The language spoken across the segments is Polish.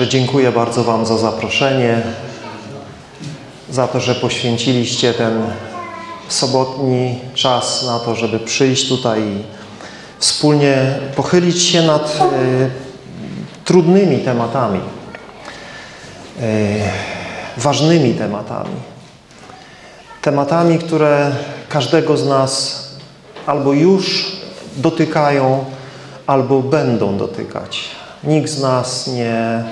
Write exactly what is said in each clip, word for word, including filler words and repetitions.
Także dziękuję bardzo Wam za zaproszenie, za to, że poświęciliście ten sobotni czas na to, żeby przyjść tutaj i wspólnie pochylić się nad y, trudnymi tematami, y, ważnymi tematami. Tematami, które każdego z nas albo już dotykają, albo będą dotykać. Nikt z nas nie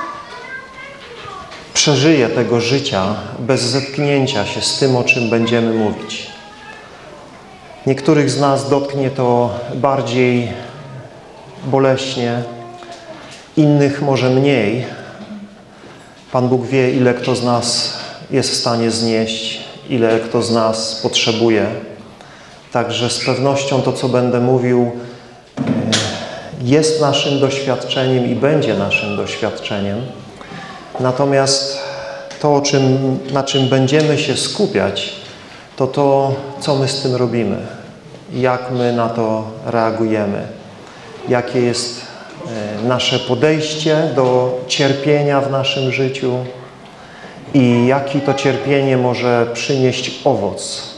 przeżyje tego życia bez zetknięcia się z tym, o czym będziemy mówić. Niektórych z nas dotknie to bardziej boleśnie, innych może mniej. Pan Bóg wie, ile kto z nas jest w stanie znieść, ile kto z nas potrzebuje. Także z pewnością to, co będę mówił, jest naszym doświadczeniem i będzie naszym doświadczeniem. Natomiast to, o czym, na czym będziemy się skupiać, to to, co my z tym robimy, jak my na to reagujemy, jakie jest nasze podejście do cierpienia w naszym życiu i jaki to cierpienie może przynieść owoc.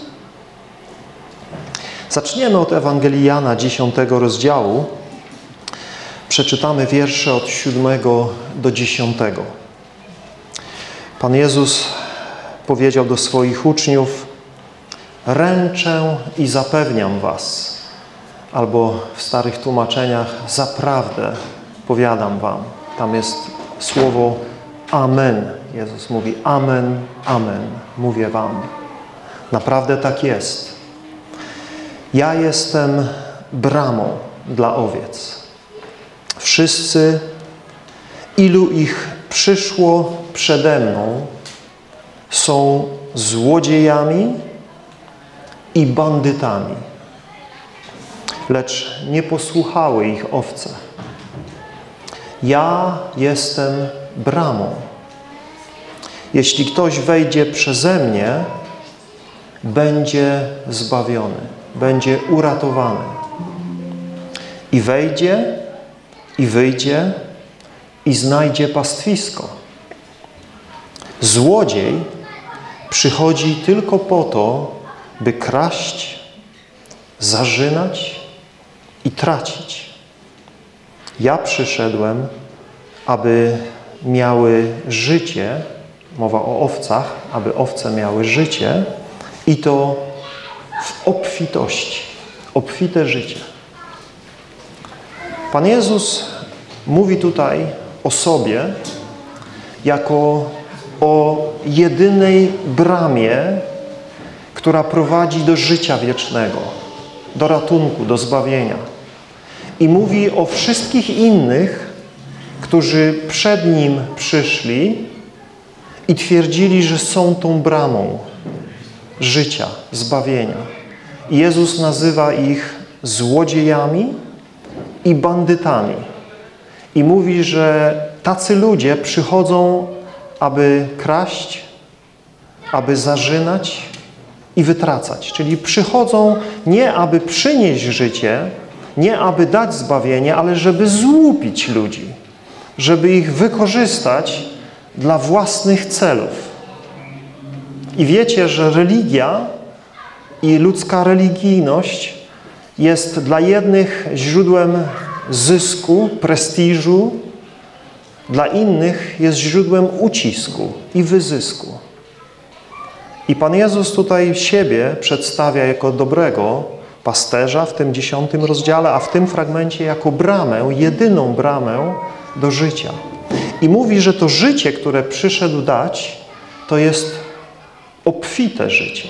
Zaczniemy od Ewangelii Jana, dziesiątego rozdziału. Przeczytamy wiersze od siódmego do dziesiątego. Pan Jezus powiedział do swoich uczniów: ręczę i zapewniam was, albo w starych tłumaczeniach zaprawdę powiadam wam. Tam jest słowo amen. Jezus mówi amen, amen, mówię wam. Naprawdę tak jest. Ja jestem bramą dla owiec. Wszyscy, ilu ich przyszło przede mną, są złodziejami i bandytami, lecz nie posłuchały ich owce. Ja jestem bramą. Jeśli ktoś wejdzie przeze mnie, będzie zbawiony, będzie uratowany. I wejdzie, i wyjdzie, i znajdzie pastwisko. Złodziej przychodzi tylko po to, by kraść, zarzynać i tracić. Ja przyszedłem, aby miały życie, mowa o owcach, aby owce miały życie i to w obfitości, obfite życie. Pan Jezus mówi tutaj o sobie jako o jedynej bramie, która prowadzi do życia wiecznego, do ratunku, do zbawienia. I mówi o wszystkich innych, którzy przed Nim przyszli i twierdzili, że są tą bramą życia, zbawienia. I Jezus nazywa ich złodziejami i bandytami. I mówi, że tacy ludzie przychodzą, aby kraść, aby zarzynać i wytracać. Czyli przychodzą nie, aby przynieść życie, nie, aby dać zbawienie, ale żeby złupić ludzi, żeby ich wykorzystać dla własnych celów. I wiecie, że religia i ludzka religijność jest dla jednych źródłem zysku, prestiżu, dla innych jest źródłem ucisku i wyzysku. I Pan Jezus tutaj siebie przedstawia jako dobrego pasterza w tym dziesiątym rozdziale, a w tym fragmencie jako bramę, jedyną bramę do życia. I mówi, że to życie, które przyszedł dać, to jest obfite życie.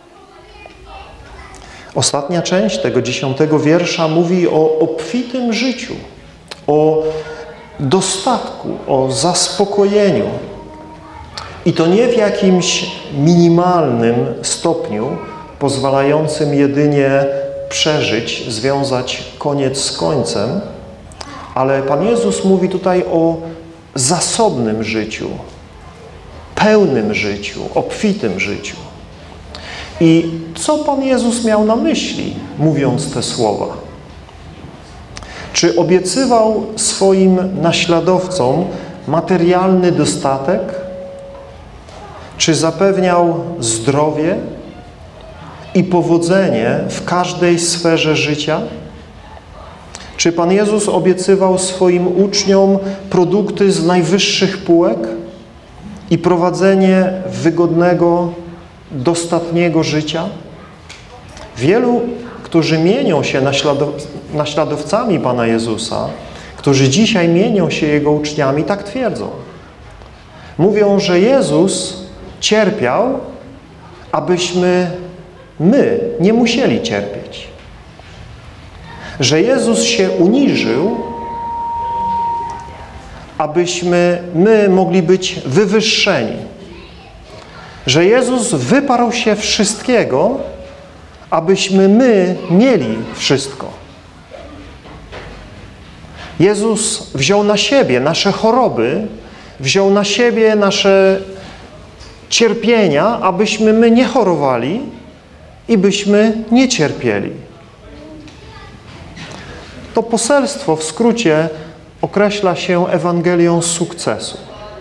Ostatnia część tego dziesiątego wiersza mówi o obfitym życiu, o dostatku, o zaspokojeniu. I to nie w jakimś minimalnym stopniu, pozwalającym jedynie przeżyć, związać koniec z końcem, ale Pan Jezus mówi tutaj o zasobnym życiu, pełnym życiu, obfitym życiu. I co Pan Jezus miał na myśli, mówiąc te słowa? Czy obiecywał swoim naśladowcom, materialny dostatek? Czy zapewniał zdrowie i powodzenie w każdej sferze życia? Czy Pan Jezus obiecywał swoim uczniom produkty z najwyższych półek i prowadzenie wygodnego, dostatniego życia? Wielu, którzy mienią się naśladow naśladowcami Pana Jezusa, którzy dzisiaj mienią się Jego uczniami, tak twierdzą. Mówią, że Jezus cierpiał, abyśmy my nie musieli cierpieć. Że Jezus się uniżył, abyśmy my mogli być wywyższeni. Że Jezus wyparł się wszystkiego, abyśmy my mieli wszystko. Jezus wziął na siebie nasze choroby, wziął na siebie nasze cierpienia, abyśmy my nie chorowali i byśmy nie cierpieli. To poselstwo w skrócie określa się Ewangelią sukcesu.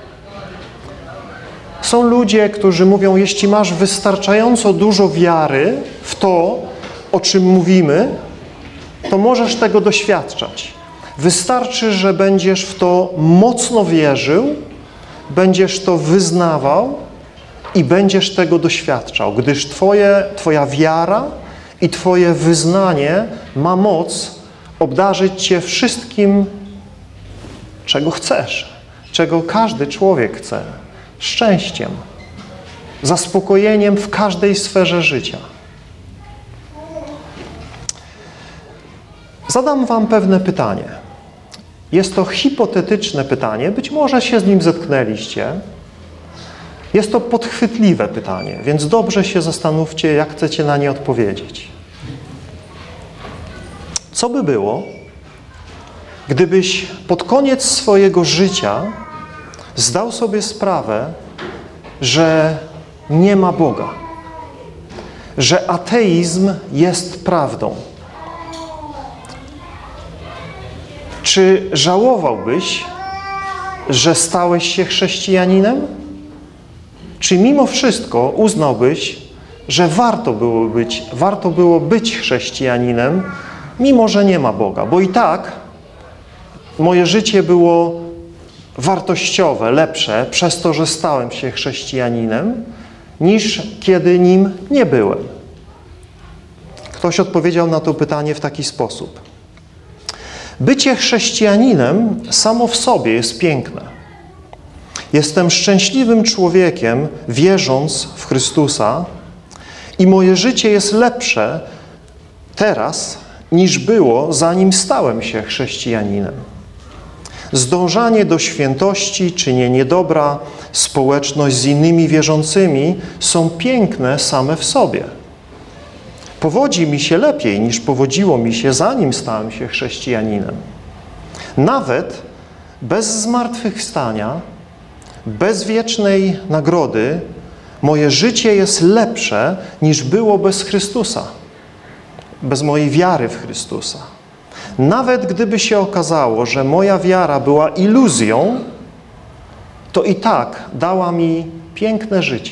Są ludzie, którzy mówią, jeśli masz wystarczająco dużo wiary w to, o czym mówimy, to możesz tego doświadczać. Wystarczy, że będziesz w to mocno wierzył, będziesz to wyznawał i będziesz tego doświadczał, gdyż twoje, Twoja wiara i Twoje wyznanie ma moc obdarzyć Cię wszystkim, czego chcesz, czego każdy człowiek chce. Szczęściem, zaspokojeniem w każdej sferze życia. Zadam Wam pewne pytanie. Jest to hipotetyczne pytanie, być może się z nim zetknęliście. Jest to podchwytliwe pytanie, więc dobrze się zastanówcie, jak chcecie na nie odpowiedzieć. Co by było, gdybyś pod koniec swojego życia zdał sobie sprawę, że nie ma Boga, że ateizm jest prawdą? Czy żałowałbyś, że stałeś się chrześcijaninem? Czy mimo wszystko uznałbyś, że warto było być, warto było być chrześcijaninem, mimo że nie ma Boga? Bo i tak moje życie było wartościowe, lepsze przez to, że stałem się chrześcijaninem, niż kiedy nim nie byłem. Ktoś odpowiedział na to pytanie w taki sposób. Bycie chrześcijaninem samo w sobie jest piękne. Jestem szczęśliwym człowiekiem, wierząc w Chrystusa, i moje życie jest lepsze teraz, niż było, zanim stałem się chrześcijaninem. Zdążanie do świętości, czynienie dobra, społeczność z innymi wierzącymi są piękne same w sobie. Powodzi mi się lepiej, niż powodziło mi się, zanim stałem się chrześcijaninem. Nawet bez zmartwychwstania, bez wiecznej nagrody, moje życie jest lepsze, niż było bez Chrystusa, bez mojej wiary w Chrystusa. Nawet gdyby się okazało, że moja wiara była iluzją, to i tak dała mi piękne życie.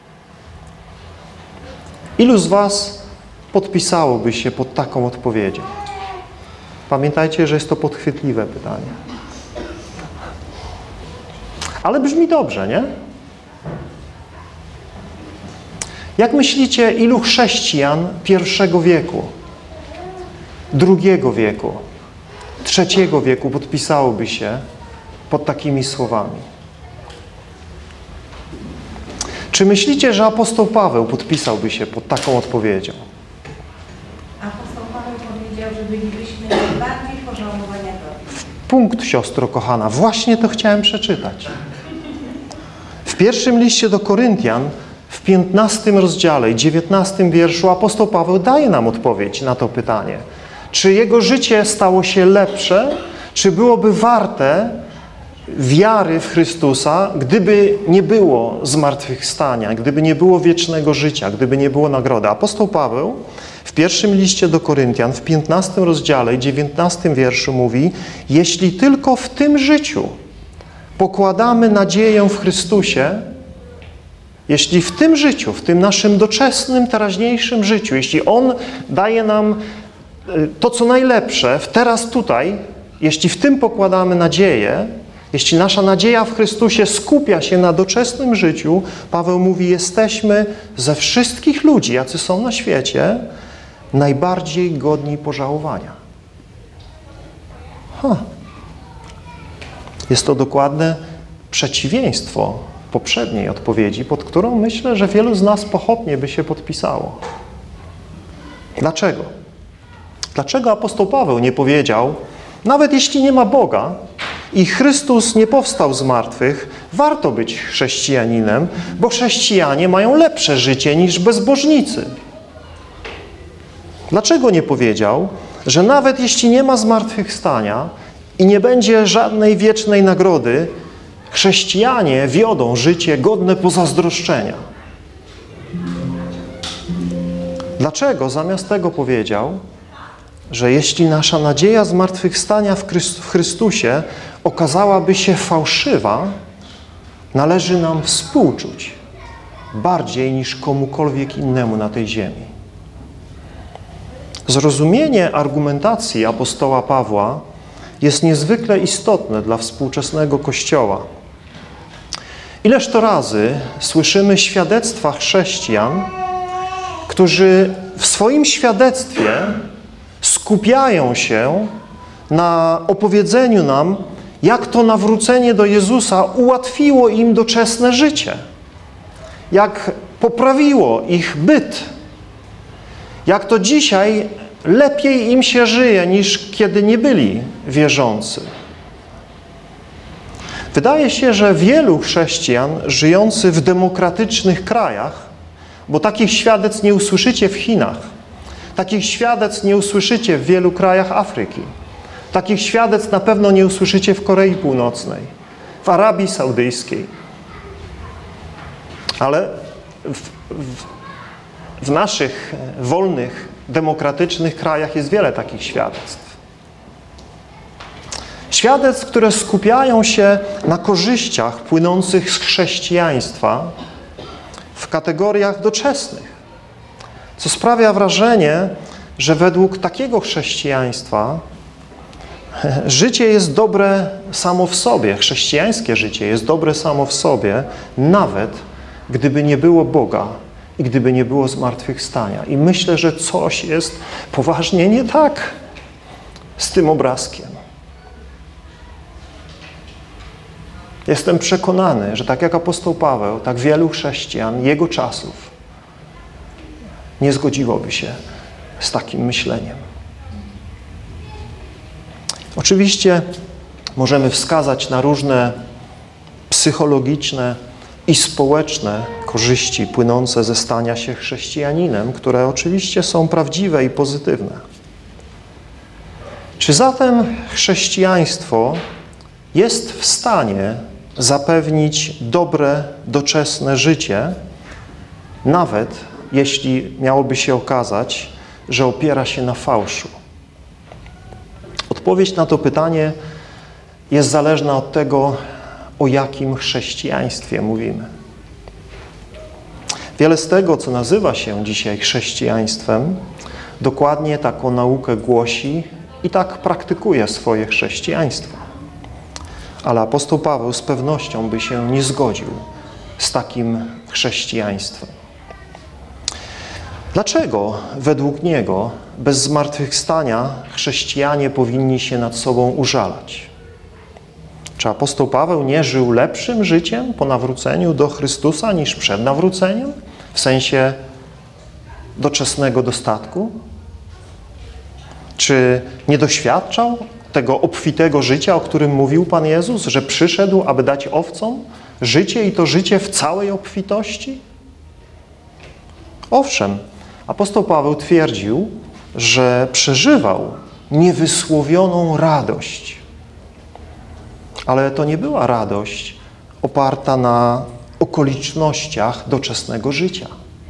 Ilu z Was podpisałoby się pod taką odpowiedzią? Pamiętajcie, że jest to podchwytliwe pytanie. Ale brzmi dobrze, nie? Jak myślicie, ilu chrześcijan pierwszego wieku, drugiego wieku, trzeciego wieku podpisałoby się pod takimi słowami? Czy myślicie, że apostoł Paweł podpisałby się pod taką odpowiedzią? Apostoł Paweł powiedział, że bylibyśmy bardziej pożałowania godni. Punkt, siostro kochana. Właśnie to chciałem przeczytać. W pierwszym liście do Koryntian, w piętnastym rozdziale i dziewiętnastym wierszu apostoł Paweł daje nam odpowiedź na to pytanie. Czy jego życie stało się lepsze? Czy byłoby warte wiary w Chrystusa, gdyby nie było zmartwychwstania, gdyby nie było wiecznego życia, gdyby nie było nagrody? Apostoł Paweł w pierwszym liście do Koryntian, w piętnastym rozdziale i dziewiętnastym wierszu mówi: jeśli tylko w tym życiu pokładamy nadzieję w Chrystusie, jeśli w tym życiu, w tym naszym doczesnym, teraźniejszym życiu, jeśli On daje nam to, co najlepsze, w teraz, tutaj, jeśli w tym pokładamy nadzieję, jeśli nasza nadzieja w Chrystusie skupia się na doczesnym życiu, Paweł mówi, jesteśmy ze wszystkich ludzi, jacy są na świecie, najbardziej godni pożałowania. Ha. Jest to dokładne przeciwieństwo poprzedniej odpowiedzi, pod którą myślę, że wielu z nas pochopnie by się podpisało. Dlaczego? Dlaczego apostoł Paweł nie powiedział, nawet jeśli nie ma Boga i Chrystus nie powstał z martwych, warto być chrześcijaninem, bo chrześcijanie mają lepsze życie niż bezbożnicy. Dlaczego nie powiedział, że nawet jeśli nie ma zmartwychwstania i nie będzie żadnej wiecznej nagrody, chrześcijanie wiodą życie godne pozazdroszczenia? Dlaczego zamiast tego powiedział, że jeśli nasza nadzieja zmartwychwstania w Chrystusie okazałaby się fałszywa, należy nam współczuć bardziej niż komukolwiek innemu na tej ziemi? Zrozumienie argumentacji apostoła Pawła jest niezwykle istotne dla współczesnego Kościoła. Ileż to razy słyszymy świadectwa chrześcijan, którzy w swoim świadectwie skupiają się na opowiedzeniu nam, jak to nawrócenie do Jezusa ułatwiło im doczesne życie, jak poprawiło ich byt, jak to dzisiaj lepiej im się żyje, niż kiedy nie byli wierzący. Wydaje się, że wielu chrześcijan żyjących w demokratycznych krajach, bo takich świadectw nie usłyszycie w Chinach, takich świadectw nie usłyszycie w wielu krajach Afryki, takich świadectw na pewno nie usłyszycie w Korei Północnej, w Arabii Saudyjskiej. Ale w, w, w naszych wolnych, demokratycznych krajach jest wiele takich świadectw. Świadectw, które skupiają się na korzyściach płynących z chrześcijaństwa w kategoriach doczesnych, co sprawia wrażenie, że według takiego chrześcijaństwa życie jest dobre samo w sobie, chrześcijańskie życie jest dobre samo w sobie, nawet gdyby nie było Boga i gdyby nie było zmartwychwstania. I myślę, że coś jest poważnie nie tak z tym obrazkiem. Jestem przekonany, że tak jak apostoł Paweł, tak wielu chrześcijan jego czasów nie zgodziłoby się z takim myśleniem. Oczywiście możemy wskazać na różne psychologiczne i społeczne korzyści płynące ze stania się chrześcijaninem, które oczywiście są prawdziwe i pozytywne. Czy zatem chrześcijaństwo jest w stanie zapewnić dobre, doczesne życie, nawet jeśli miałoby się okazać, że opiera się na fałszu? Odpowiedź na to pytanie jest zależna od tego, o jakim chrześcijaństwie mówimy. Wiele z tego, co nazywa się dzisiaj chrześcijaństwem, dokładnie taką naukę głosi i tak praktykuje swoje chrześcijaństwo. Ale apostoł Paweł z pewnością by się nie zgodził z takim chrześcijaństwem. Dlaczego według niego bez zmartwychwstania chrześcijanie powinni się nad sobą użalać? Czy apostoł Paweł nie żył lepszym życiem po nawróceniu do Chrystusa niż przed nawróceniem? W sensie doczesnego dostatku? Czy nie doświadczał tego obfitego życia, o którym mówił Pan Jezus, że przyszedł, aby dać owcom życie i to życie w całej obfitości? Owszem, apostoł Paweł twierdził, że przeżywał niewysłowioną radość. Ale to nie była radość oparta na okolicznościach doczesnego życia.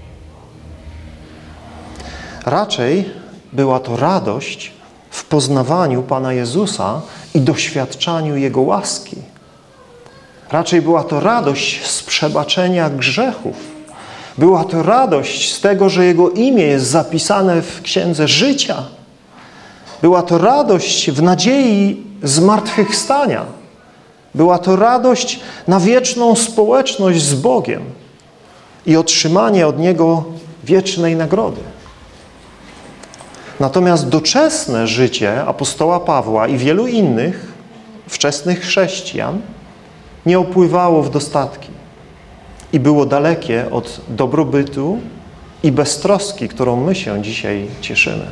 Raczej była to radość w poznawaniu Pana Jezusa i doświadczaniu Jego łaski. Raczej była to radość z przebaczenia grzechów. Była to radość z tego, że Jego imię jest zapisane w Księdze Życia. Była to radość w nadziei zmartwychwstania. Była to radość na wieczną społeczność z Bogiem i otrzymanie od Niego wiecznej nagrody. Natomiast doczesne życie apostoła Pawła i wielu innych wczesnych chrześcijan nie opływało w dostatki i było dalekie od dobrobytu i beztroski, którą my się dzisiaj cieszymy.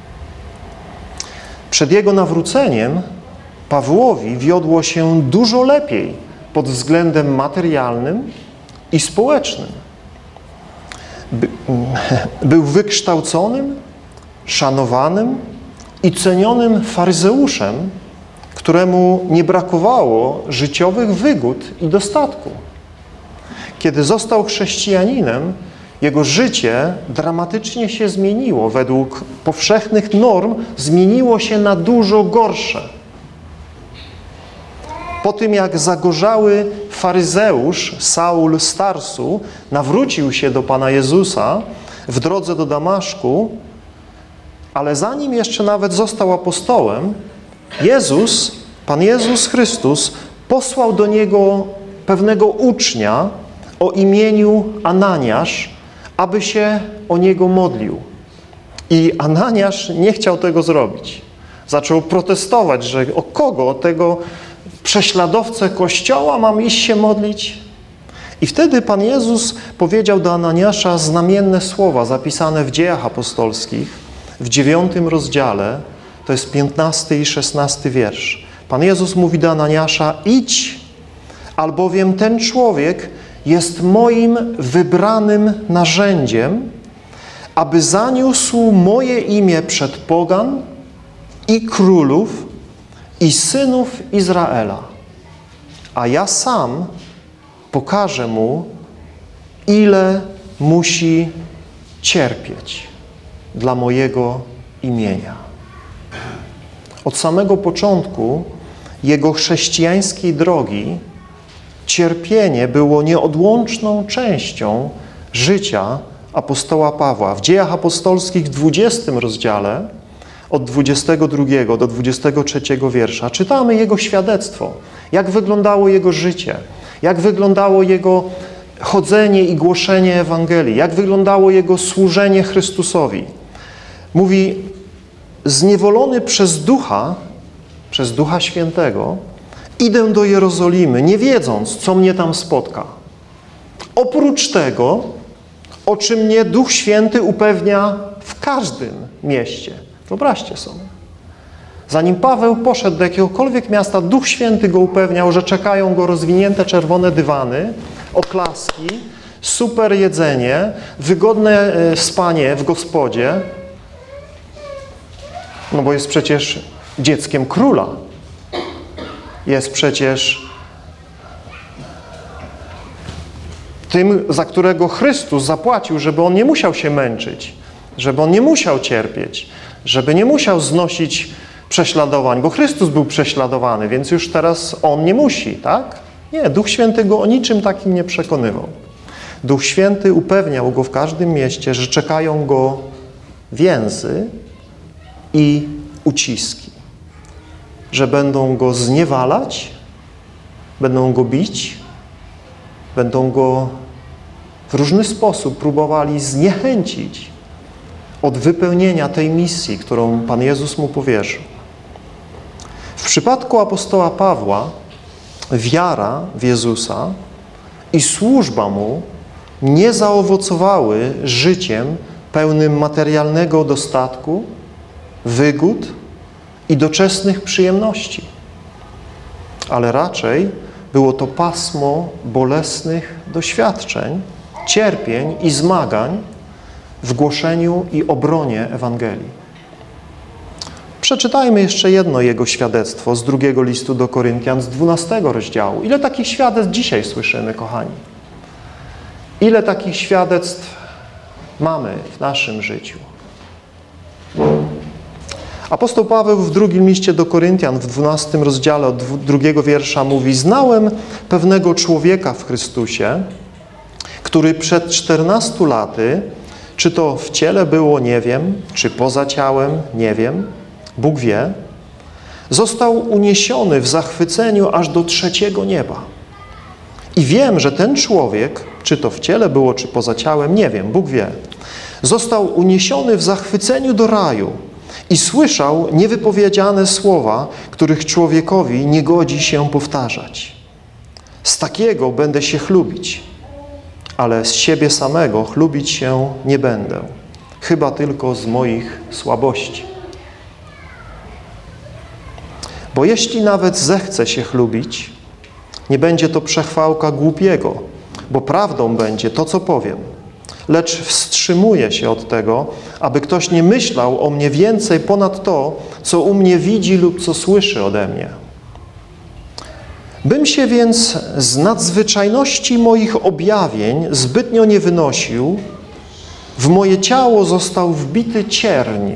Przed jego nawróceniem Pawłowi wiodło się dużo lepiej pod względem materialnym i społecznym. By, był wykształconym, szanowanym i cenionym faryzeuszem, któremu nie brakowało życiowych wygód i dostatku. Kiedy został chrześcijaninem, jego życie dramatycznie się zmieniło. Według powszechnych norm zmieniło się na dużo gorsze. Po tym, jak zagorzały faryzeusz Saul z Tarsu nawrócił się do Pana Jezusa w drodze do Damaszku, ale zanim jeszcze nawet został apostołem, Jezus, Pan Jezus Chrystus posłał do niego pewnego ucznia o imieniu Ananiasz, aby się o niego modlił. I Ananiasz nie chciał tego zrobić. Zaczął protestować, że o kogo, o tego prześladowcę Kościoła mam iść się modlić? I wtedy Pan Jezus powiedział do Ananiasza znamienne słowa zapisane w Dziejach Apostolskich w dziewiątym rozdziale, to jest piętnasty i szesnasty wiersz. Pan Jezus mówi do Ananiasza: idź, albowiem ten człowiek jest moim wybranym narzędziem, aby zaniósł moje imię przed pogan i królów i synów Izraela. A ja sam pokażę mu, ile musi cierpieć dla mojego imienia. Od samego początku jego chrześcijańskiej drogi cierpienie było nieodłączną częścią życia apostoła Pawła. W Dziejach Apostolskich w dwudziestym rozdziale od dwudziestego drugiego do dwudziestego trzeciego wiersza czytamy jego świadectwo, jak wyglądało jego życie, jak wyglądało jego chodzenie i głoszenie Ewangelii, jak wyglądało jego służenie Chrystusowi. Mówi: zniewolony przez Ducha, przez Ducha Świętego, idę do Jerozolimy, nie wiedząc, co mnie tam spotka. Oprócz tego, o czym mnie Duch Święty upewnia w każdym mieście. Wyobraźcie sobie. Zanim Paweł poszedł do jakiegokolwiek miasta, Duch Święty go upewniał, że czekają go rozwinięte czerwone dywany, oklaski, super jedzenie, wygodne spanie w gospodzie, no bo jest przecież dzieckiem króla. Jest przecież tym, za którego Chrystus zapłacił, żeby on nie musiał się męczyć, żeby on nie musiał cierpieć, żeby nie musiał znosić prześladowań, bo Chrystus był prześladowany, więc już teraz on nie musi, tak? Nie, Duch Święty go o niczym takim nie przekonywał. Duch Święty upewniał go w każdym mieście, że czekają go więzy i uciski, że będą go zniewalać, będą go bić, będą go w różny sposób próbowali zniechęcić od wypełnienia tej misji, którą Pan Jezus mu powierzył. W przypadku apostoła Pawła wiara w Jezusa i służba mu nie zaowocowały życiem pełnym materialnego dostatku, wygód i doczesnych przyjemności, ale raczej było to pasmo bolesnych doświadczeń, cierpień i zmagań w głoszeniu i obronie Ewangelii. Przeczytajmy jeszcze jedno jego świadectwo z drugiego listu do Koryntian, z dwunastego rozdziału. Ile takich świadectw dzisiaj słyszymy, kochani? Ile takich świadectw mamy w naszym życiu? Apostoł Paweł w drugim liście do Koryntian, w dwunastym rozdziale od drugiego wiersza mówi: znałem pewnego człowieka w Chrystusie, który przed czternastu laty, czy to w ciele było, nie wiem, czy poza ciałem, nie wiem, Bóg wie, został uniesiony w zachwyceniu aż do trzeciego nieba. I wiem, że ten człowiek, czy to w ciele było, czy poza ciałem, nie wiem, Bóg wie, został uniesiony w zachwyceniu do raju i słyszał niewypowiedziane słowa, których człowiekowi nie godzi się powtarzać. Z takiego będę się chlubić, ale z siebie samego chlubić się nie będę, chyba tylko z moich słabości. Bo jeśli nawet zechcę się chlubić, nie będzie to przechwałka głupiego, bo prawdą będzie to, co powiem. Lecz wstrzymuję się od tego, aby ktoś nie myślał o mnie więcej ponad to, co u mnie widzi lub co słyszy ode mnie. Bym się więc z nadzwyczajności moich objawień zbytnio nie wynosił, w moje ciało został wbity cierń,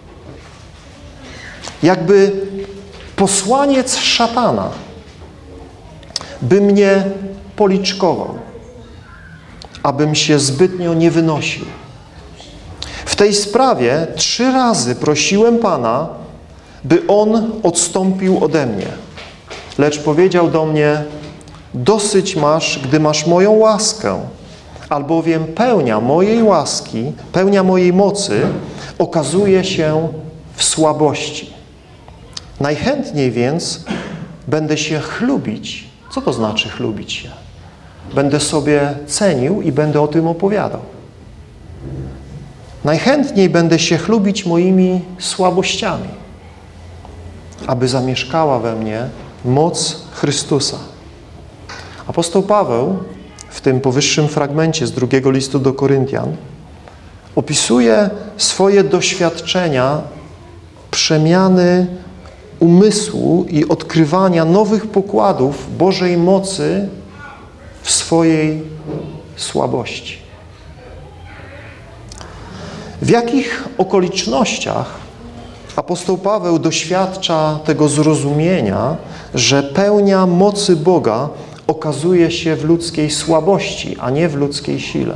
jakby posłaniec szatana, by mnie policzkował, abym się zbytnio nie wynosił. W tej sprawie trzy razy prosiłem Pana, by On odstąpił ode mnie. Lecz powiedział do mnie: dosyć masz, gdy masz moją łaskę, albowiem pełnia mojej łaski, pełnia mojej mocy okazuje się w słabości. Najchętniej więc będę się chlubić. Co to znaczy chlubić się? Będę sobie cenił i będę o tym opowiadał. Najchętniej będę się chlubić moimi słabościami, aby zamieszkała we mnie moc Chrystusa. Apostoł Paweł w tym powyższym fragmencie z drugiego listu do Koryntian opisuje swoje doświadczenia przemiany umysłu i odkrywania nowych pokładów Bożej mocy w swojej słabości. W jakich okolicznościach apostoł Paweł doświadcza tego zrozumienia, że pełnia mocy Boga okazuje się w ludzkiej słabości, a nie w ludzkiej sile?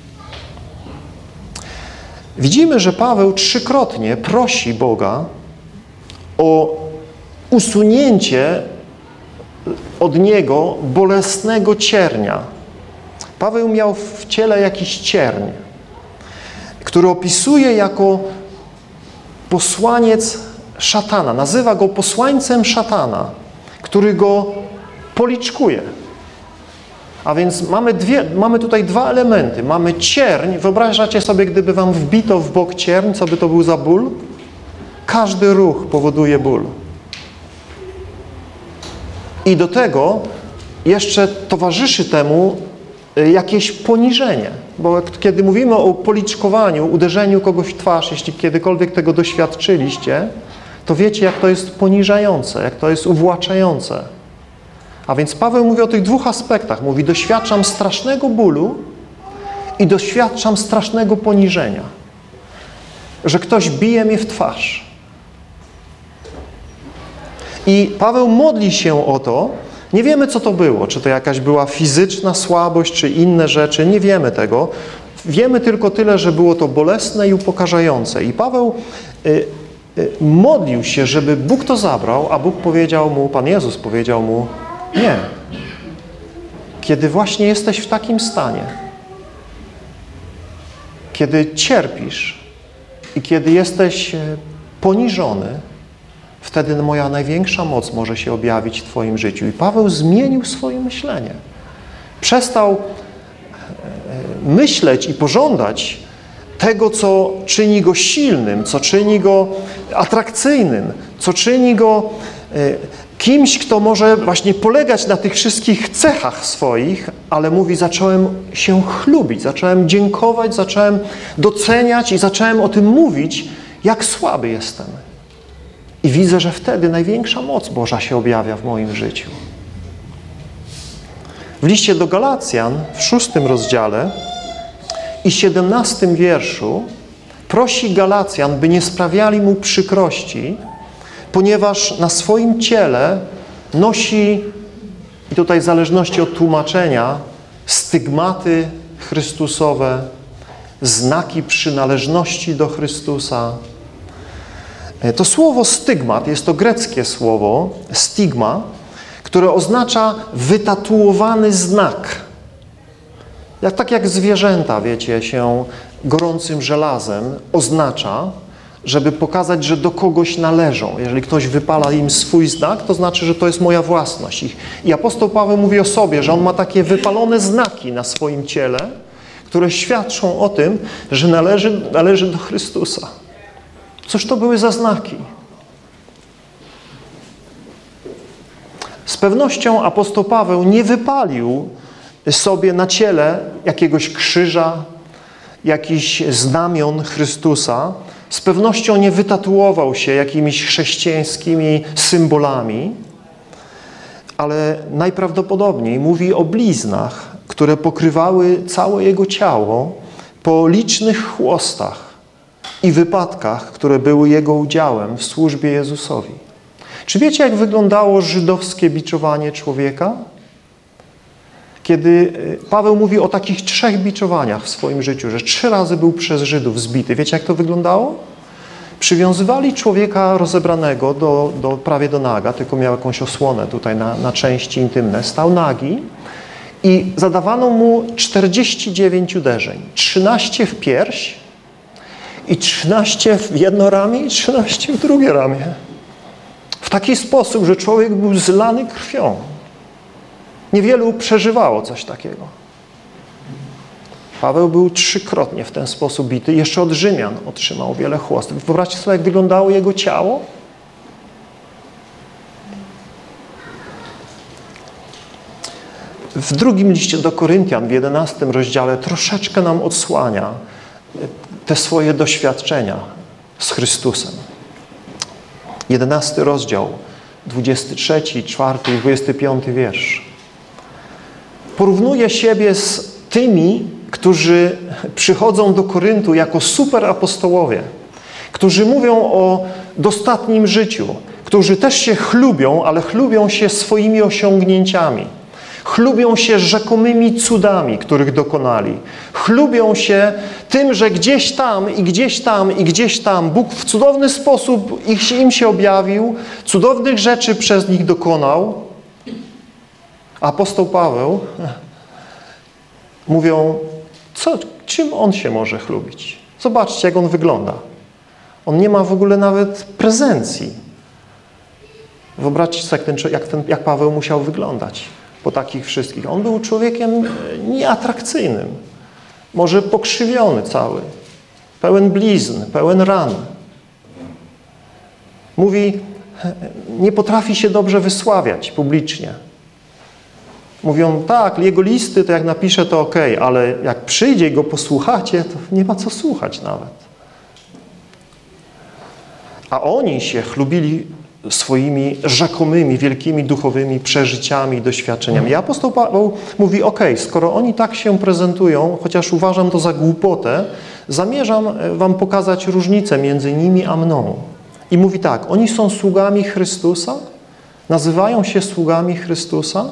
Widzimy, że Paweł trzykrotnie prosi Boga o usunięcie od niego bolesnego ciernia. Paweł miał w ciele jakiś cierń, który opisuje jako posłaniec szatana. Nazywa go posłańcem szatana, który go policzkuje. A więc mamy, dwie, mamy tutaj dwa elementy. Mamy cierń. Wyobrażacie sobie, gdyby wam wbito w bok cierń, co by to był za ból? Każdy ruch powoduje ból. I do tego jeszcze towarzyszy temu jakieś poniżenie. Bo kiedy mówimy o policzkowaniu, uderzeniu kogoś w twarz, jeśli kiedykolwiek tego doświadczyliście, to wiecie, jak to jest poniżające, jak to jest uwłaczające. A więc Paweł mówi o tych dwóch aspektach. Mówi: doświadczam strasznego bólu i doświadczam strasznego poniżenia. Że ktoś bije mnie w twarz. I Paweł modli się o to. Nie wiemy, co to było. Czy to jakaś była fizyczna słabość, czy inne rzeczy. Nie wiemy tego. Wiemy tylko tyle, że było to bolesne i upokarzające. I Paweł y, y, modlił się, żeby Bóg to zabrał, a Bóg powiedział mu, Pan Jezus powiedział mu: nie. Kiedy właśnie jesteś w takim stanie, kiedy cierpisz i kiedy jesteś poniżony, wtedy moja największa moc może się objawić w twoim życiu. I Paweł zmienił swoje myślenie. Przestał myśleć i pożądać tego, co czyni go silnym, co czyni go atrakcyjnym, co czyni go kimś, kto może właśnie polegać na tych wszystkich cechach swoich, ale mówi: zacząłem się chlubić, zacząłem dziękować, zacząłem doceniać i zacząłem o tym mówić, jak słaby jestem. I widzę, że wtedy największa moc Boża się objawia w moim życiu. W liście do Galacjan w szóstym rozdziale i siedemnastym wierszu prosi Galacjan, by nie sprawiali mu przykrości, ponieważ na swoim ciele nosi, i tutaj w zależności od tłumaczenia, stygmaty Chrystusowe, znaki przynależności do Chrystusa. To słowo stygmat jest to greckie słowo, stigma, które oznacza wytatuowany znak. Jak, tak jak zwierzęta, wiecie, się gorącym żelazem oznacza, żeby pokazać, że do kogoś należą. Jeżeli ktoś wypala im swój znak, to znaczy, że to jest moja własność. I apostoł Paweł mówi o sobie, że on ma takie wypalone znaki na swoim ciele, które świadczą o tym, że należy, należy do Chrystusa. Cóż to były za znaki? Z pewnością apostoł Paweł nie wypalił sobie na ciele jakiegoś krzyża, jakichś znamion Chrystusa. Z pewnością nie wytatuował się jakimiś chrześcijańskimi symbolami, ale najprawdopodobniej mówi o bliznach, które pokrywały całe jego ciało po licznych chłostach i wypadkach, które były jego udziałem w służbie Jezusowi. Czy wiecie, jak wyglądało żydowskie biczowanie człowieka? Kiedy Paweł mówi o takich trzech biczowaniach w swoim życiu, że trzy razy był przez Żydów zbity. Wiecie, jak to wyglądało? Przywiązywali człowieka rozebranego do, do, prawie do naga, tylko miał jakąś osłonę tutaj na, na części intymne. Stał nagi i zadawano mu czterdzieści dziewięć uderzeń. trzynaście w pierś i trzynaście w jedno ramię i trzynaście w drugie ramię. W taki sposób, że człowiek był zlany krwią. Niewielu przeżywało coś takiego. Paweł był trzykrotnie w ten sposób bity. Jeszcze od Rzymian otrzymał wiele chłostów. Wyobraźcie sobie, jak wyglądało jego ciało. W drugim liście do Koryntian, w jedenastym rozdziale, troszeczkę nam odsłania te swoje doświadczenia z Chrystusem. Jedenasty rozdział, dwudziesty trzeci, czwarty i dwudziesty piąty wiersz. Porównuje siebie z tymi, którzy przychodzą do Koryntu jako superapostołowie, którzy mówią o dostatnim życiu, którzy też się chlubią, ale chlubią się swoimi osiągnięciami. Chlubią się rzekomymi cudami, których dokonali. Chlubią się tym, że gdzieś tam i gdzieś tam i gdzieś tam Bóg w cudowny sposób ich, im się objawił, cudownych rzeczy przez nich dokonał. Apostoł Paweł mówią, co, czym on się może chlubić? Zobaczcie, jak on wygląda. On nie ma w ogóle nawet prezencji. Wyobraźcie sobie, jak, ten, jak, ten, jak Paweł musiał wyglądać po takich wszystkich. On był człowiekiem nieatrakcyjnym, może pokrzywiony cały, pełen blizn, pełen ran. Mówi, nie potrafi się dobrze wysławiać publicznie. Mówią, tak, jego listy to jak napisze, to okej, okay, ale jak przyjdzie i go posłuchacie, to nie ma co słuchać nawet. A oni się chlubili swoimi rzekomymi, wielkimi duchowymi przeżyciami i doświadczeniami. I apostoł Paweł mówi, okej, okay, skoro oni tak się prezentują, chociaż uważam to za głupotę, zamierzam wam pokazać różnicę między nimi a mną. I mówi tak, oni są sługami Chrystusa, nazywają się sługami Chrystusa.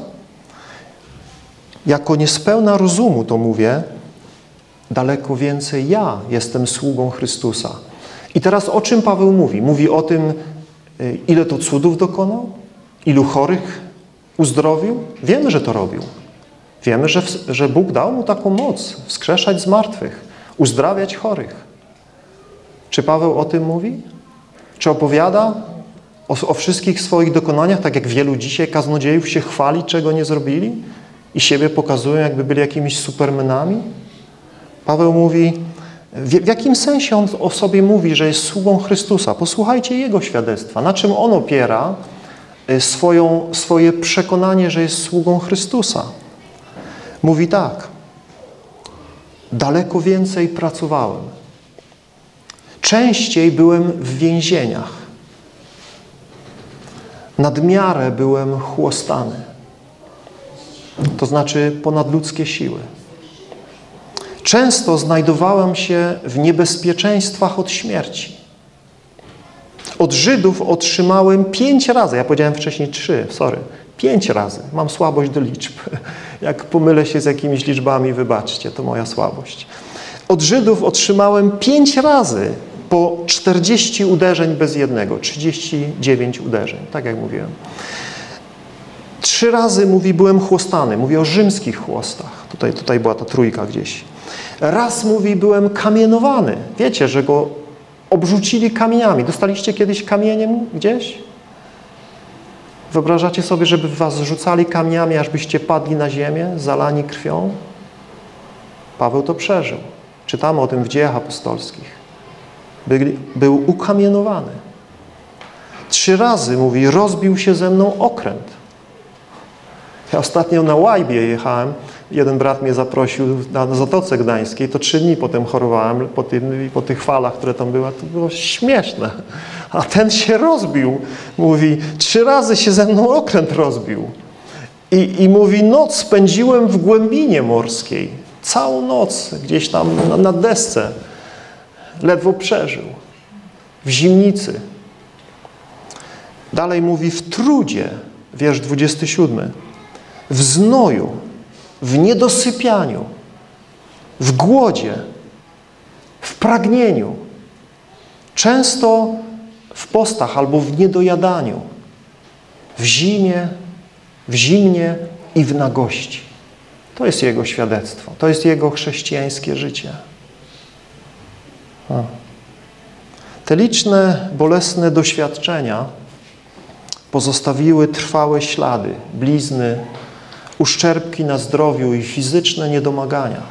Jako niespełna rozumu to mówię, daleko więcej ja jestem sługą Chrystusa. I teraz o czym Paweł mówi? Mówi o tym, ile to cudów dokonał, ilu chorych uzdrowił. Wiemy, że to robił. Wiemy, że, że Bóg dał mu taką moc wskrzeszać zmartwych, uzdrawiać chorych. Czy Paweł o tym mówi? Czy opowiada o, o wszystkich swoich dokonaniach, tak jak wielu dzisiaj kaznodziejów się chwali, czego nie zrobili i siebie pokazują, jakby byli jakimiś supermenami? Paweł mówi, w, w jakim sensie on o sobie mówi, że jest sługą Chrystusa? Posłuchajcie jego świadectwa. Na czym on opiera swoją, swoje przekonanie, że jest sługą Chrystusa? Mówi tak. Daleko więcej pracowałem. Częściej byłem w więzieniach. Nadmiarę byłem chłostany. To znaczy ponadludzkie siły. Często znajdowałem się w niebezpieczeństwach od śmierci. Od Żydów otrzymałem pięć razy, ja powiedziałem wcześniej trzy, sorry, pięć razy. Mam słabość do liczb. Jak pomylę się z jakimiś liczbami, wybaczcie, to moja słabość. Od Żydów otrzymałem pięć razy po czterdzieści uderzeń bez jednego, trzydzieści dziewięć uderzeń, tak jak mówiłem. Trzy razy, mówi, byłem chłostany. Mówię o rzymskich chłostach. Tutaj, tutaj była ta trójka gdzieś. Raz, mówi, byłem kamienowany. Wiecie, że go obrzucili kamieniami. Dostaliście kiedyś kamieniem gdzieś? Wyobrażacie sobie, żeby was rzucali kamieniami, aż byście padli na ziemię, zalani krwią? Paweł to przeżył. Czytamy o tym w Dziejach Apostolskich. Był, był ukamienowany. Trzy razy, mówi, rozbił się ze mną okręt. Ja ostatnio na Łajbie jechałem, jeden brat mnie zaprosił na Zatoce Gdańskiej, to trzy dni potem chorowałem po, tym, po tych falach, które tam były, to było śmieszne. A ten się rozbił, mówi, trzy razy się ze mną okręt rozbił. I, i mówi, noc spędziłem w głębinie morskiej, całą noc gdzieś tam na, na desce, ledwo przeżył, w zimnicy. Dalej mówi, w trudzie, wiersz dwudziesty siódmy, w znoju, w niedosypianiu, w głodzie, w pragnieniu, często w postach albo w niedojadaniu, w zimie, w zimnie i w nagości. To jest jego świadectwo, to jest jego chrześcijańskie życie. A. Te liczne, bolesne doświadczenia pozostawiły trwałe ślady, blizny, uszczerbki na zdrowiu i fizyczne niedomagania.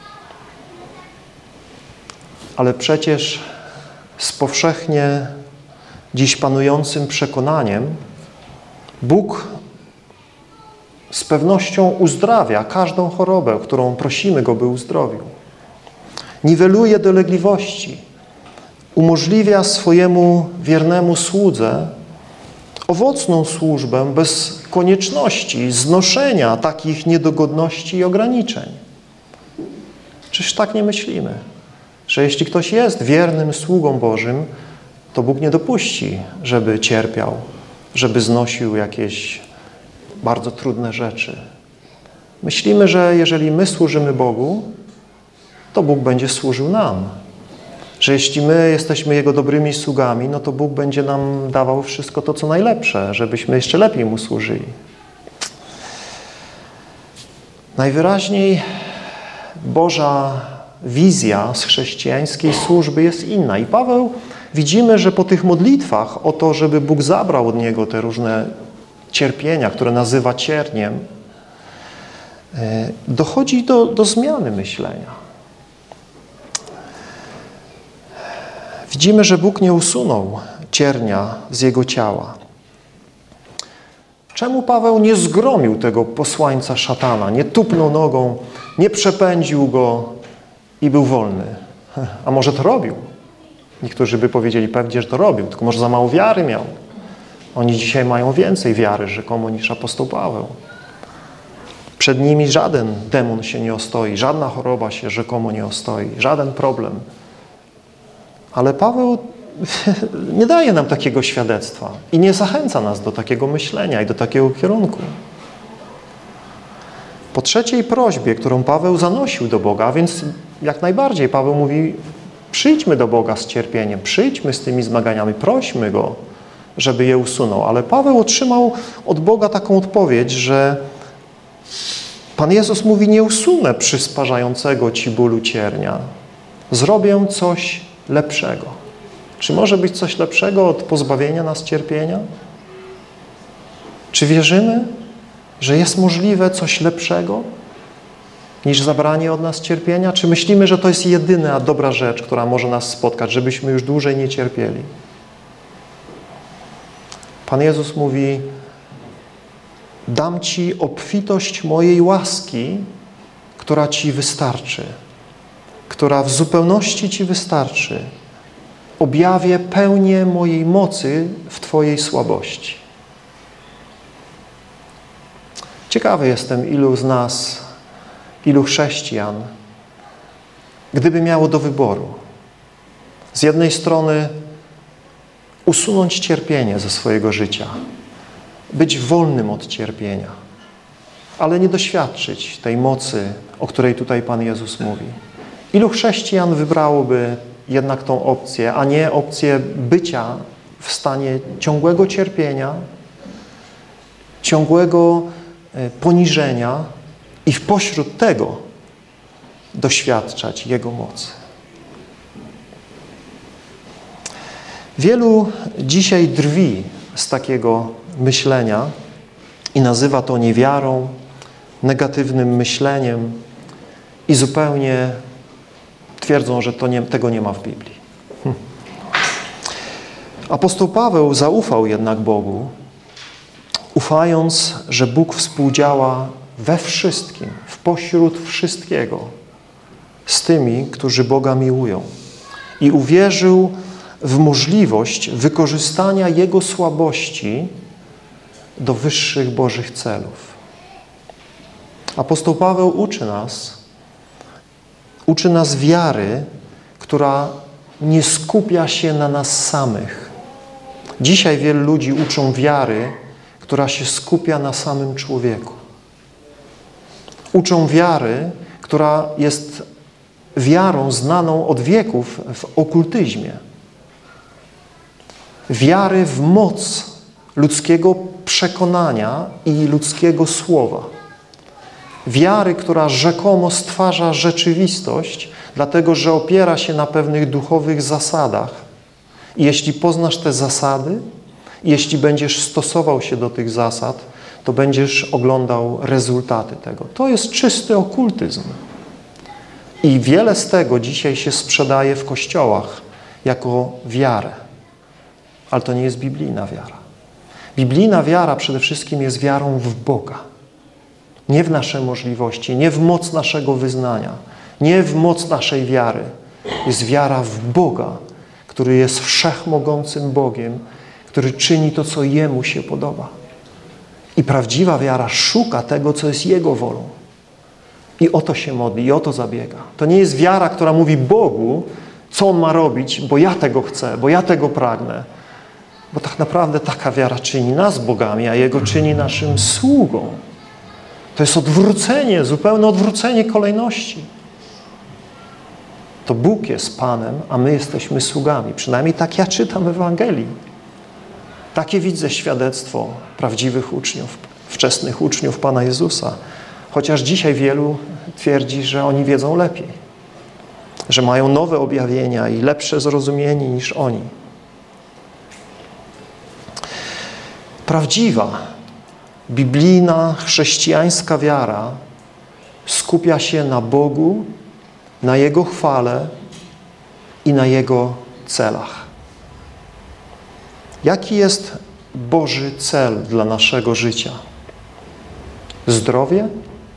Ale przecież z powszechnie dziś panującym przekonaniem Bóg z pewnością uzdrawia każdą chorobę, którą prosimy Go, by uzdrowił. Niweluje dolegliwości, umożliwia swojemu wiernemu słudze owocną służbę bez konieczności znoszenia takich niedogodności i ograniczeń. Czyż tak nie myślimy? Że jeśli ktoś jest wiernym sługą Bożym, to Bóg nie dopuści, żeby cierpiał, żeby znosił jakieś bardzo trudne rzeczy. Myślimy, że jeżeli my służymy Bogu, to Bóg będzie służył nam. Że jeśli my jesteśmy Jego dobrymi sługami, no to Bóg będzie nam dawał wszystko to, co najlepsze, żebyśmy jeszcze lepiej Mu służyli. Najwyraźniej Boża wizja z chrześcijańskiej służby jest inna. I Paweł, widzimy, że po tych modlitwach o to, żeby Bóg zabrał od niego te różne cierpienia, które nazywa cierniem, dochodzi do, do zmiany myślenia. Widzimy, że Bóg nie usunął ciernia z jego ciała. Czemu Paweł nie zgromił tego posłańca szatana, nie tupnął nogą, nie przepędził go i był wolny? A może to robił? Niektórzy by powiedzieli pewnie, że to robił, tylko może za mało wiary miał. Oni dzisiaj mają więcej wiary rzekomo niż apostoł Paweł. Przed nimi żaden demon się nie ostoi, żadna choroba się rzekomo nie ostoi, żaden problem. Ale Paweł nie daje nam takiego świadectwa i nie zachęca nas do takiego myślenia i do takiego kierunku. Po trzeciej prośbie, którą Paweł zanosił do Boga, a więc jak najbardziej Paweł mówi, przyjdźmy do Boga z cierpieniem, przyjdźmy z tymi zmaganiami, prośmy Go, żeby je usunął. Ale Paweł otrzymał od Boga taką odpowiedź, że Pan Jezus mówi, nie usunę przysparzającego ci bólu ciernia. Zrobię coś lepszego. Czy może być coś lepszego od pozbawienia nas cierpienia? Czy wierzymy, że jest możliwe coś lepszego niż zabranie od nas cierpienia? Czy myślimy, że to jest jedyna dobra rzecz, która może nas spotkać, żebyśmy już dłużej nie cierpieli? Pan Jezus mówi, dam Ci obfitość mojej łaski, która Ci wystarczy, która w zupełności Ci wystarczy. Objawię pełnię mojej mocy w Twojej słabości. Ciekawy jestem, ilu z nas, ilu chrześcijan gdyby miało do wyboru z jednej strony usunąć cierpienie ze swojego życia, być wolnym od cierpienia, ale nie doświadczyć tej mocy, o której tutaj Pan Jezus mówi. Ilu chrześcijan wybrałoby jednak tą opcję, a nie opcję bycia w stanie ciągłego cierpienia, ciągłego poniżenia i w pośród tego doświadczać Jego mocy. Wielu dzisiaj drwi z takiego myślenia i nazywa to niewiarą, negatywnym myśleniem i zupełnie twierdzą, że to nie, tego nie ma w Biblii. Hm. Apostoł Paweł zaufał jednak Bogu, ufając, że Bóg współdziała we wszystkim, w pośród wszystkiego z tymi, którzy Boga miłują. I uwierzył w możliwość wykorzystania Jego słabości do wyższych Bożych celów. Apostoł Paweł uczy nas, uczy nas wiary, która nie skupia się na nas samych. Dzisiaj wielu ludzi uczą wiary, która się skupia na samym człowieku. Uczą wiary, która jest wiarą znaną od wieków w okultyzmie. Wiary w moc ludzkiego przekonania i ludzkiego słowa. Wiary, która rzekomo stwarza rzeczywistość, dlatego że opiera się na pewnych duchowych zasadach. I jeśli poznasz te zasady, jeśli będziesz stosował się do tych zasad, to będziesz oglądał rezultaty tego. To jest czysty okultyzm. I wiele z tego dzisiaj się sprzedaje w kościołach jako wiarę. Ale to nie jest biblijna wiara. Biblijna wiara przede wszystkim jest wiarą w Boga. Nie w nasze możliwości, nie w moc naszego wyznania, nie w moc naszej wiary. Jest wiara w Boga, który jest wszechmogącym Bogiem, który czyni to, co Jemu się podoba. I prawdziwa wiara szuka tego, co jest Jego wolą. I o to się modli, i o to zabiega. To nie jest wiara, która mówi Bogu, co On ma robić, bo ja tego chcę, bo ja tego pragnę. Bo tak naprawdę taka wiara czyni nas bogami, a Jego czyni naszym sługą. To jest odwrócenie, zupełne odwrócenie kolejności. To Bóg jest Panem, a my jesteśmy sługami. Przynajmniej tak ja czytam Ewangelii. Takie widzę świadectwo prawdziwych uczniów, wczesnych uczniów Pana Jezusa. Chociaż dzisiaj wielu twierdzi, że oni wiedzą lepiej. Że mają nowe objawienia i lepsze zrozumienie niż oni. Prawdziwa, biblijna, chrześcijańska wiara skupia się na Bogu, na Jego chwale i na Jego celach. Jaki jest Boży cel dla naszego życia? Zdrowie?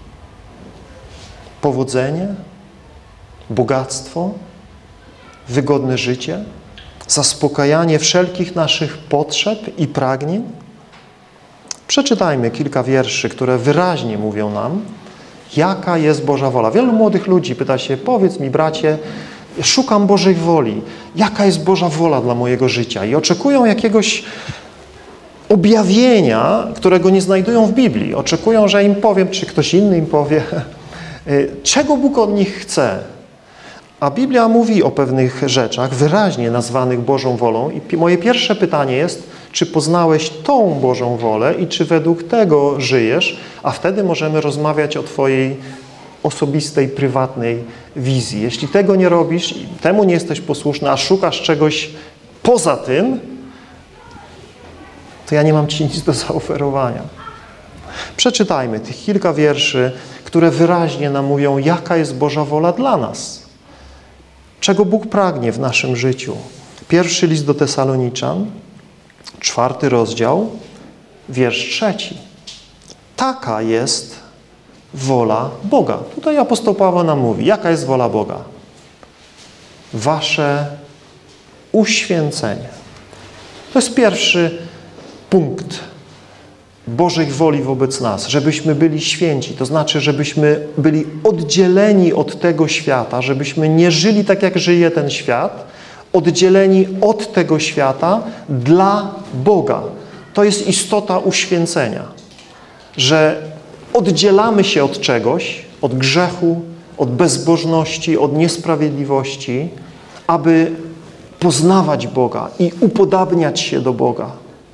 Powodzenie? Bogactwo? Wygodne życie? Zaspokajanie wszelkich naszych potrzeb i pragnień? Przeczytajmy kilka wierszy, które wyraźnie mówią nam, jaka jest Boża wola. Wielu młodych ludzi pyta się, powiedz mi bracie, szukam Bożej woli. Jaka jest Boża wola dla mojego życia? I oczekują jakiegoś objawienia, którego nie znajdują w Biblii. Oczekują, że im powiem, czy ktoś inny im powie, czego Bóg od nich chce. A Biblia mówi o pewnych rzeczach wyraźnie nazwanych Bożą wolą. I moje pierwsze pytanie jest, czy poznałeś tą Bożą wolę i czy według tego żyjesz, a wtedy możemy rozmawiać o Twojej osobistej, prywatnej wizji. Jeśli tego nie robisz i temu nie jesteś posłuszny, a szukasz czegoś poza tym, to ja nie mam Ci nic do zaoferowania. Przeczytajmy tych kilka wierszy, które wyraźnie nam mówią, jaka jest Boża wola dla nas. Czego Bóg pragnie w naszym życiu. Pierwszy list do Tesaloniczan, czwarty rozdział, wiersz trzeci. Taka jest wola Boga. Tutaj apostoł Paweł nam mówi, jaka jest wola Boga? Wasze uświęcenie. To jest pierwszy punkt Bożej woli wobec nas, żebyśmy byli święci, to znaczy, żebyśmy byli oddzieleni od tego świata, żebyśmy nie żyli tak, jak żyje ten świat, oddzieleni od tego świata dla Boga. To jest istota uświęcenia, że oddzielamy się od czegoś, od grzechu, od bezbożności, od niesprawiedliwości, aby poznawać Boga i upodabniać się do Boga.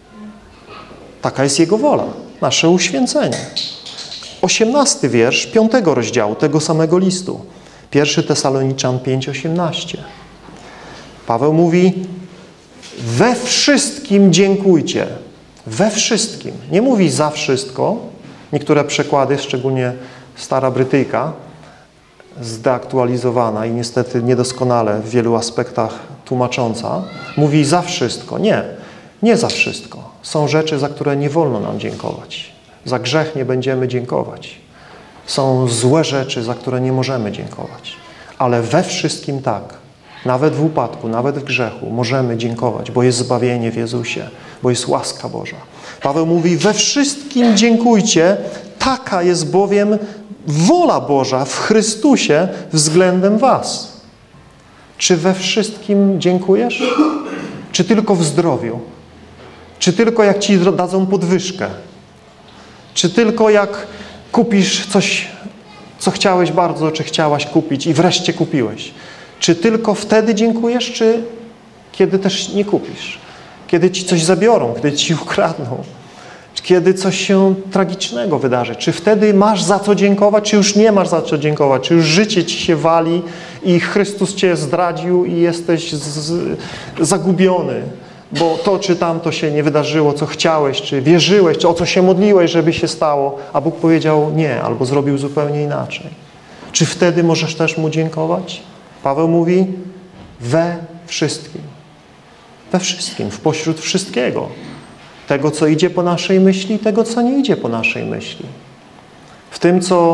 Taka jest Jego wola, nasze uświęcenie. osiemnasty wiersz piątego rozdziału tego samego listu. Pierwszy Tesaloniczan pięć, osiemnaście. Paweł mówi: we wszystkim dziękujcie. We wszystkim. Nie mówi za wszystko. Niektóre przekłady, szczególnie stara Brytyjka, zdeaktualizowana i niestety niedoskonale w wielu aspektach tłumacząca, mówi za wszystko. Nie, nie za wszystko. Są rzeczy, za które nie wolno nam dziękować. Za grzech nie będziemy dziękować. Są złe rzeczy, za które nie możemy dziękować. Ale we wszystkim tak. Nawet w upadku, nawet w grzechu możemy dziękować, bo jest zbawienie w Jezusie, bo jest łaska Boża. Paweł mówi: we wszystkim dziękujcie, taka jest bowiem wola Boża w Chrystusie względem was. Czy we wszystkim dziękujesz? Czy tylko w zdrowiu? Czy tylko jak ci dadzą podwyżkę? Czy tylko jak kupisz coś, co chciałeś bardzo, czy chciałaś kupić i wreszcie kupiłeś? Czy tylko wtedy dziękujesz, czy kiedy też nie kupisz? Kiedy ci coś zabiorą, kiedy ci ukradną? Kiedy coś się tragicznego wydarzy? Czy wtedy masz za co dziękować, czy już nie masz za co dziękować? Czy już życie ci się wali i Chrystus cię zdradził i jesteś z, z, zagubiony? Bo to czy tamto się nie wydarzyło, co chciałeś, czy wierzyłeś, czy o co się modliłeś, żeby się stało, a Bóg powiedział nie, albo zrobił zupełnie inaczej. Czy wtedy możesz też Mu dziękować? Paweł mówi: we wszystkim. We wszystkim, w pośród wszystkiego. Tego, co idzie po naszej myśli, tego, co nie idzie po naszej myśli. W tym, co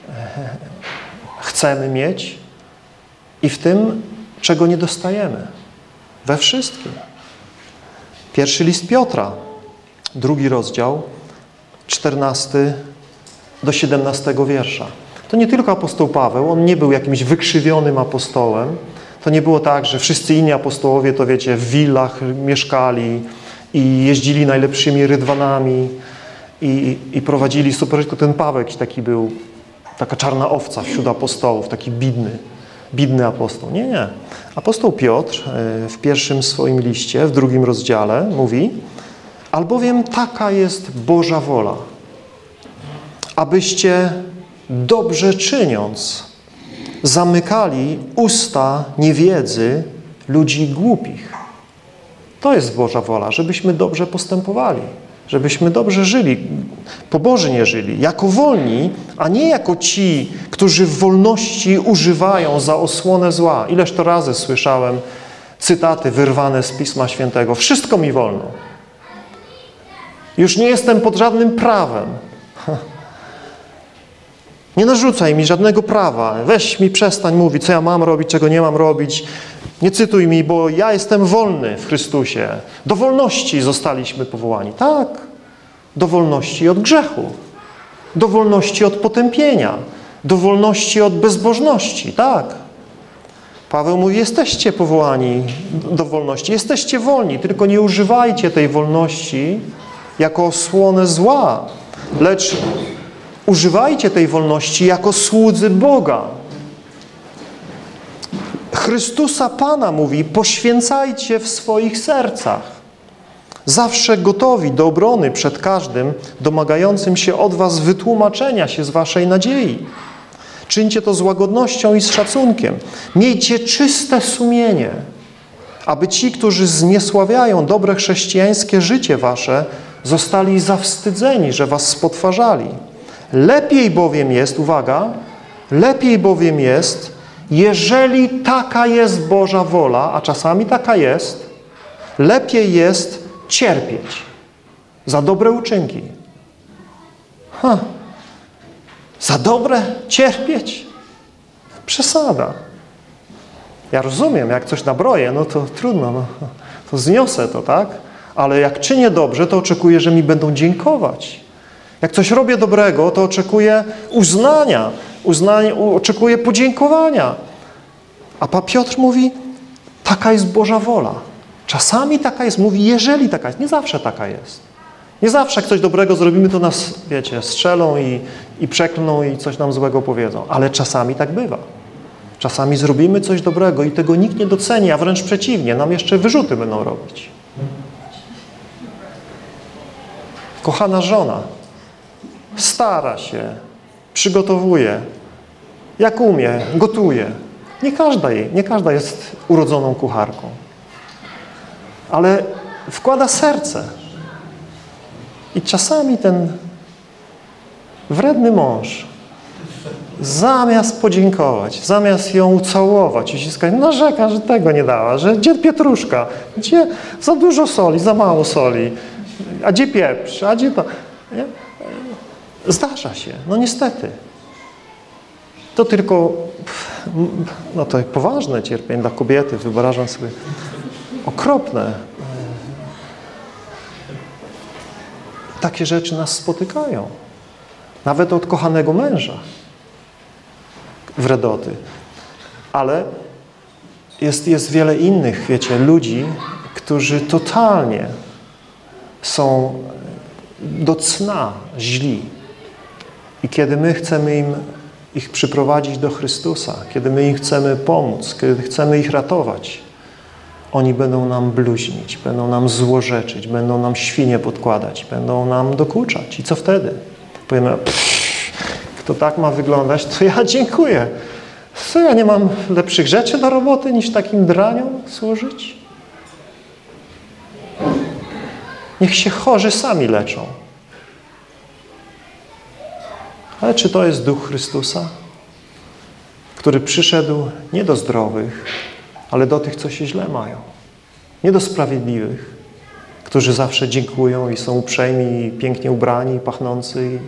chcemy mieć i w tym, czego nie dostajemy. We wszystkim. Pierwszy list Piotra, drugi rozdział, czternasty do siedemnastego wiersza. To nie tylko apostoł Paweł, on nie był jakimś wykrzywionym apostołem. To nie było tak, że wszyscy inni apostołowie, to wiecie, w willach mieszkali i jeździli najlepszymi rydwanami i, i prowadzili super. Tylko ten Paweł jakiś taki był, taka czarna owca wśród apostołów, taki bidny, bidny apostoł. Nie, nie. Apostoł Piotr w pierwszym swoim liście, w drugim rozdziale mówi: albowiem taka jest Boża wola, abyście dobrze czyniąc zamykali usta niewiedzy ludzi głupich. To jest Boża wola, żebyśmy dobrze postępowali, żebyśmy dobrze żyli, pobożnie żyli, jako wolni, a nie jako ci, którzy w wolności używają za osłonę zła. Ileż to razy słyszałem cytaty wyrwane z Pisma Świętego. Wszystko mi wolno. Już nie jestem pod żadnym prawem. Nie narzucaj mi żadnego prawa. Weź mi, przestań mówić, co ja mam robić, czego nie mam robić. Nie cytuj mi, bo ja jestem wolny w Chrystusie. Do wolności zostaliśmy powołani. Tak, do wolności od grzechu. Do wolności od potępienia. Do wolności od bezbożności. Tak. Paweł mówi: jesteście powołani do wolności. Jesteście wolni, tylko nie używajcie tej wolności jako osłonę zła, lecz używajcie tej wolności jako słudzy Boga. Chrystusa Pana mówi: poświęcajcie w swoich sercach. Zawsze gotowi do obrony przed każdym domagającym się od was wytłumaczenia się z waszej nadziei. Czyńcie to z łagodnością i z szacunkiem. Miejcie czyste sumienie, aby ci, którzy zniesławiają dobre chrześcijańskie życie wasze, zostali zawstydzeni, że was spotwarzali. Lepiej bowiem jest, uwaga, lepiej bowiem jest, jeżeli taka jest Boża wola, a czasami taka jest, lepiej jest cierpieć za dobre uczynki. Ha. Za dobre cierpieć? Przesada. Ja rozumiem, jak coś nabroję, no to trudno, no, to zniosę to, tak? Ale jak czynię dobrze, to oczekuję, że mi będą dziękować. Jak coś robię dobrego, to oczekuję uznania, uznania oczekuję podziękowania. A Pan Piotr mówi, taka jest Boża wola. Czasami taka jest, mówi, jeżeli taka jest. Nie zawsze taka jest. Nie zawsze jak coś dobrego zrobimy, to nas, wiecie, strzelą i, i przeklną i coś nam złego powiedzą. Ale czasami tak bywa. Czasami zrobimy coś dobrego i tego nikt nie doceni, a wręcz przeciwnie, nam jeszcze wyrzuty będą robić. Kochana żona stara się, przygotowuje, jak umie, gotuje. Nie każda, jej, nie każda jest urodzoną kucharką, ale wkłada serce. I czasami ten wredny mąż, zamiast podziękować, zamiast ją ucałować, uściskać, narzeka, że tego nie dała, że gdzie pietruszka, gdzie za dużo soli, za mało soli, a gdzie pieprz, a gdzie to... Nie? Zdarza się, no niestety. To tylko, no to poważne cierpienie dla kobiety, wyobrażam sobie, okropne. Takie rzeczy nas spotykają. Nawet od kochanego męża. Wredoty. Ale jest, jest wiele innych, wiecie, ludzi, którzy totalnie są do cna źli. I kiedy my chcemy im ich przyprowadzić do Chrystusa, kiedy my im chcemy pomóc, kiedy chcemy ich ratować, oni będą nam bluźnić, będą nam złorzeczyć, będą nam świnie podkładać, będą nam dokuczać. I co wtedy? Powiemy, kto tak ma wyglądać, to ja dziękuję. Co, ja nie mam lepszych rzeczy do roboty, niż takim draniom służyć? Niech się chorzy sami leczą. Ale czy to jest Duch Chrystusa, który przyszedł nie do zdrowych, ale do tych, co się źle mają. Nie do sprawiedliwych, którzy zawsze dziękują i są uprzejmi, i pięknie ubrani, i pachnący,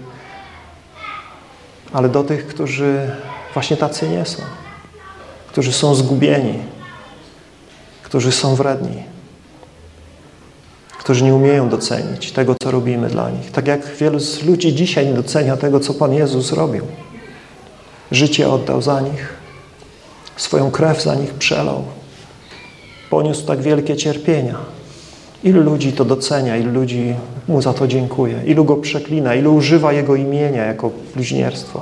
ale do tych, którzy właśnie tacy nie są. Którzy są zgubieni, którzy są wredni, którzy nie umieją docenić tego, co robimy dla nich. Tak jak wielu z ludzi dzisiaj nie docenia tego, co Pan Jezus zrobił. Życie oddał za nich, swoją krew za nich przelał. Poniósł tak wielkie cierpienia. Ilu ludzi to docenia, ilu ludzi Mu za to dziękuje, ilu Go przeklina, ilu używa Jego imienia jako bluźnierstwo.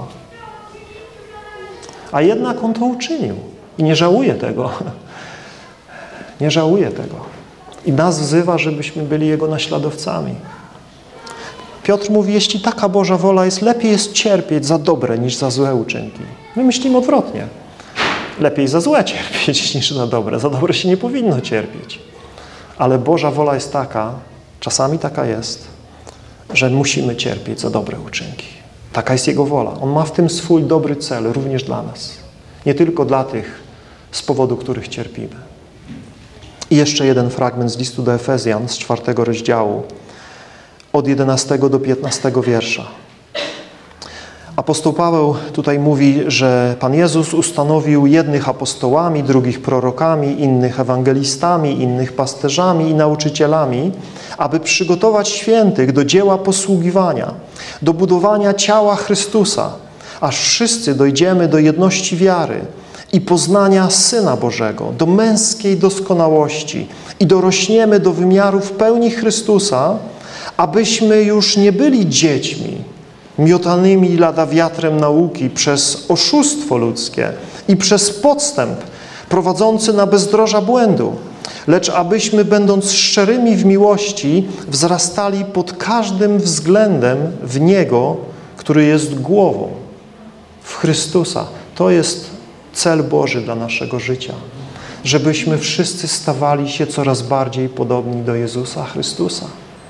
A jednak On to uczynił i nie żałuje tego. Nie żałuje tego. I nas wzywa, żebyśmy byli Jego naśladowcami. Piotr mówi, jeśli taka Boża wola jest, lepiej jest cierpieć za dobre niż za złe uczynki. My myślimy odwrotnie. Lepiej za złe cierpieć niż za dobre. Za dobre się nie powinno cierpieć. Ale Boża wola jest taka, czasami taka jest, że musimy cierpieć za dobre uczynki. Taka jest Jego wola. On ma w tym swój dobry cel, również dla nas. Nie tylko dla tych, z powodu których cierpimy. I jeszcze jeden fragment z listu do Efezjan, z czwartego rozdziału, od jedenastego do piętnastego wiersza. Apostoł Paweł tutaj mówi, że Pan Jezus ustanowił jednych apostołami, drugich prorokami, innych ewangelistami, innych pasterzami i nauczycielami, aby przygotować świętych do dzieła posługiwania, do budowania ciała Chrystusa, aż wszyscy dojdziemy do jedności wiary i poznania Syna Bożego, do męskiej doskonałości i dorośniemy do wymiarów pełni Chrystusa, abyśmy już nie byli dziećmi, miotanymi lada wiatrem nauki przez oszustwo ludzkie i przez podstęp prowadzący na bezdroża błędu, lecz abyśmy, będąc szczerymi w miłości, wzrastali pod każdym względem w Niego, który jest głową, w Chrystusa. To jest cel Boży dla naszego życia, żebyśmy wszyscy stawali się coraz bardziej podobni do Jezusa Chrystusa.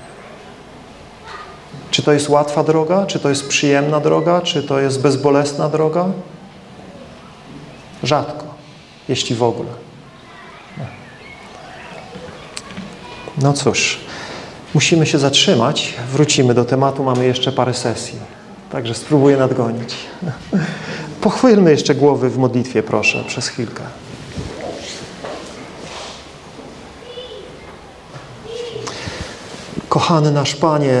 Czy to jest łatwa droga? Czy to jest przyjemna droga? Czy to jest bezbolesna droga? Rzadko, jeśli w ogóle. No cóż, musimy się zatrzymać. Wrócimy do tematu, mamy jeszcze parę sesji. Także spróbuję nadgonić. Pochwylmy jeszcze głowy w modlitwie, proszę, przez chwilkę. Kochany nasz Panie,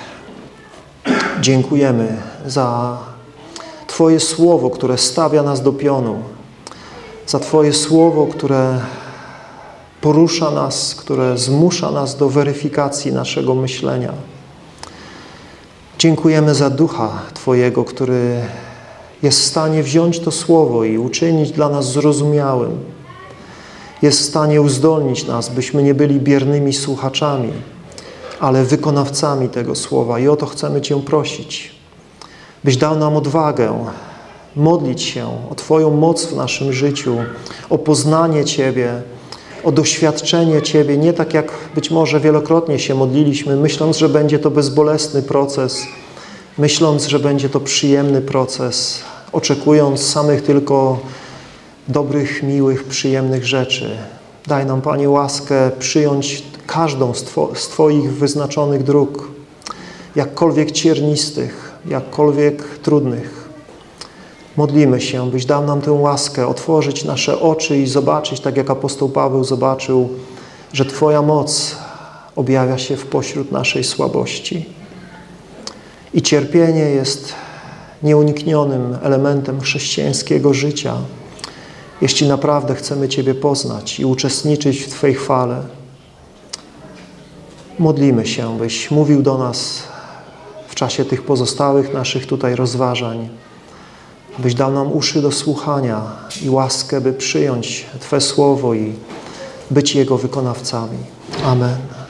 dziękujemy za Twoje słowo, które stawia nas do pionu, za Twoje słowo, które porusza nas, które zmusza nas do weryfikacji naszego myślenia. Dziękujemy za Ducha Twojego, który jest w stanie wziąć to słowo i uczynić dla nas zrozumiałym. Jest w stanie uzdolnić nas, byśmy nie byli biernymi słuchaczami, ale wykonawcami tego słowa. I o to chcemy Cię prosić, byś dał nam odwagę modlić się o Twoją moc w naszym życiu, o poznanie Ciebie, o doświadczenie Ciebie, nie tak jak być może wielokrotnie się modliliśmy, myśląc, że będzie to bezbolesny proces, myśląc, że będzie to przyjemny proces, oczekując samych tylko dobrych, miłych, przyjemnych rzeczy. Daj nam, Panie, łaskę przyjąć każdą z, Two- z Twoich wyznaczonych dróg, jakkolwiek ciernistych, jakkolwiek trudnych. Modlimy się, byś dał nam tę łaskę, otworzyć nasze oczy i zobaczyć, tak jak apostoł Paweł zobaczył, że Twoja moc objawia się w pośród naszej słabości. I cierpienie jest nieuniknionym elementem chrześcijańskiego życia, jeśli naprawdę chcemy Ciebie poznać i uczestniczyć w Twojej chwale. Modlimy się, byś mówił do nas w czasie tych pozostałych naszych tutaj rozważań, byś dał nam uszy do słuchania i łaskę, by przyjąć Twe słowo i być jego wykonawcami. Amen.